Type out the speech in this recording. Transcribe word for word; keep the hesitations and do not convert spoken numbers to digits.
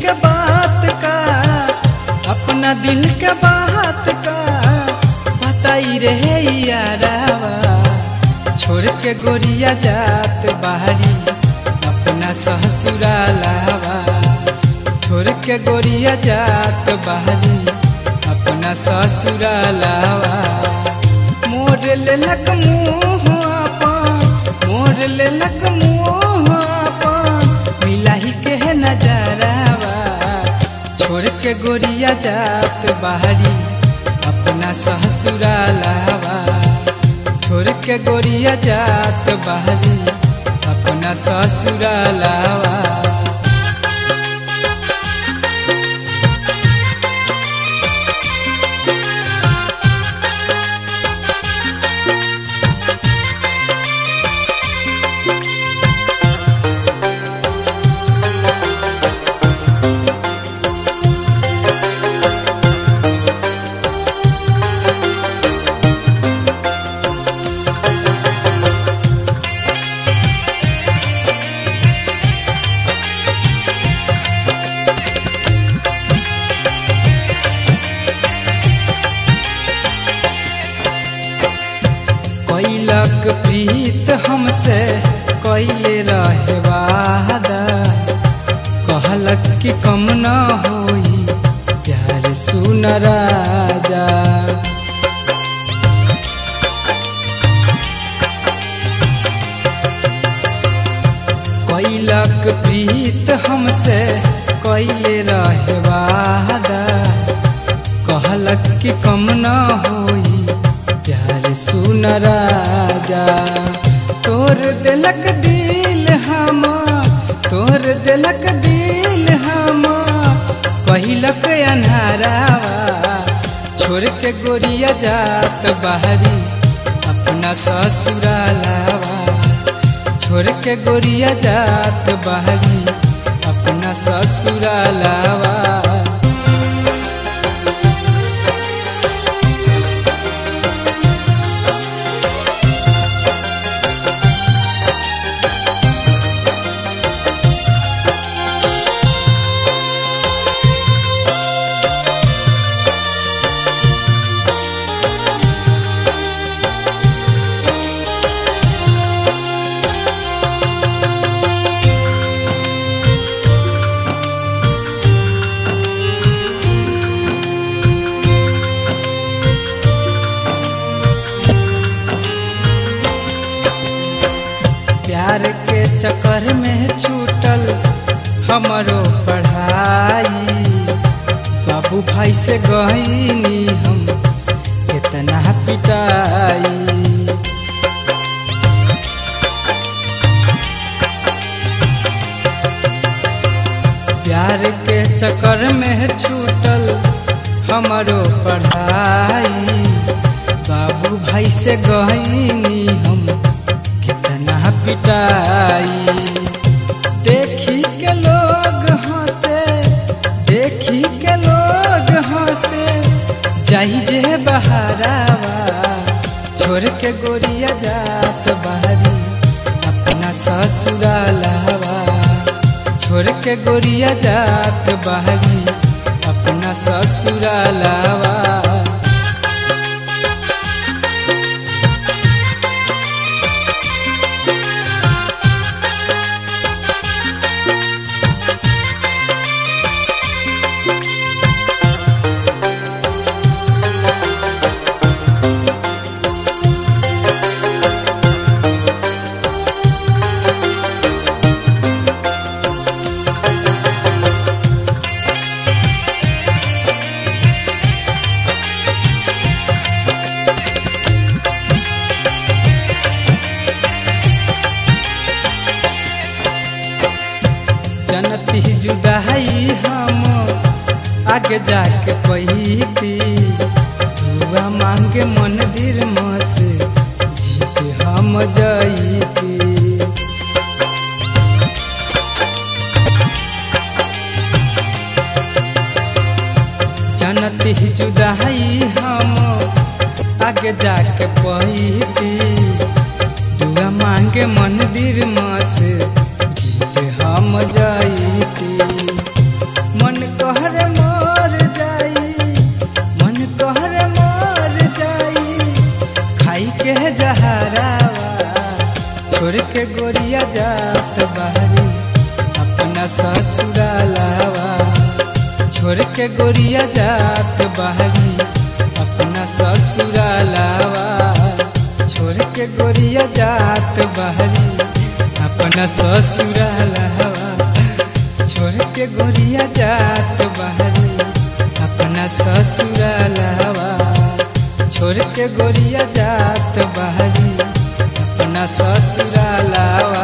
के बात का, अपना दिल के बात का बताई रहे यारावा। छोड़ के गोरिया जात बाहरी अपना ससुरालावा। छोड़ के गोरिया जात बाहरी अपना ससुरालावा। मोर लेलक मुँह अपन, मोर लेलक मुँह अपन मिलाही के नजरावा। छोड़ के गोरिया जात बाहरी अपना ससुरालावा। छोड़ के गोरिया जात बाहरी अपना ससुरालावा। कैलक प्रीत हमसे कैले रहे वादा। कहलक कि कम न होई प्यार सुन राजा। कैलक प्रीत हमसे कैले रहे वादा। कहलक कि कम न होई प्यार सुन राजा। तोर दिलक दिल हम, तोर दिलक दिल हम कहलक अन्हारावा। छोड़ के गोरिया जात बाहरी अपना ससुरालावा। छोड़ के गोरिया जात बाहरी अपना ससुरालावा। प्यार के चक्कर में छूटल हमारो पढ़ाई। बाबू भाई से गईनी हम कितना पिटाई। प्यार के चक्कर में छूटल हमारो पढ़ाई। बाबू भाई से गईनी हम पिटाई। देखी के लोग हंसे, देखी के लोग हंसे जाई जे बहारावा। छोड़ के गोरिया जात बाहरी अपना ससुरालावा। छोड़ के गोरिया जात बाहरी अपना ससुरालावा। जनती जुदाई हम आगे जाके पहीती। दुआ मांगे मंदिर में से जीते हम जाईती। जनती जुदाई हम आगे जाके पहीती। दुआ मांगे मंदिर में से जीते हम जाईती। ससुरालावा छोड़ के गोरिया जात बहरी अपना ससुरालावा छोड़ के गोरिया जात बहरी अपना ससुरालावा छोड़ के गोरिया जात बहरी अपना ससुरालावा छोड़ के गोरिया जात बहरी अपना ससुरालावा।